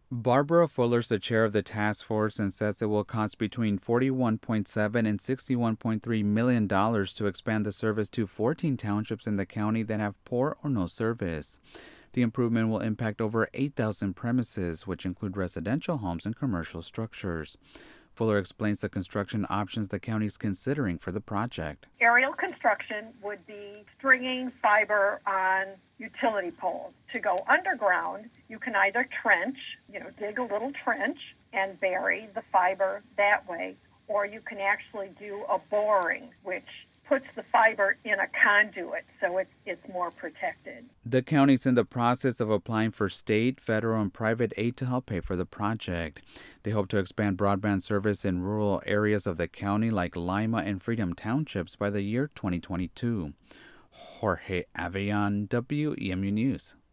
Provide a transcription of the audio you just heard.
Barbara Fuller's the chair of the task force and says it will cost between $41.7 and $61.3 million to expand the service to 14 townships in the county that have poor or no service. The improvement will impact over 8,000 premises, which include residential homes and commercial structures. Fuller explains the construction options the county is considering for the project. Aerial construction would be stringing fiber on utility poles. To go underground, you can either dig a little trench and bury the fiber that way, or you can actually do a boring, which puts the fiber in a conduit so it's more protected. The county's in the process of applying for state, federal, and private aid to help pay for the project. They hope to expand broadband service in rural areas of the county like Lima and Freedom Townships by the year 2022. Jorge Avean, WEMU News.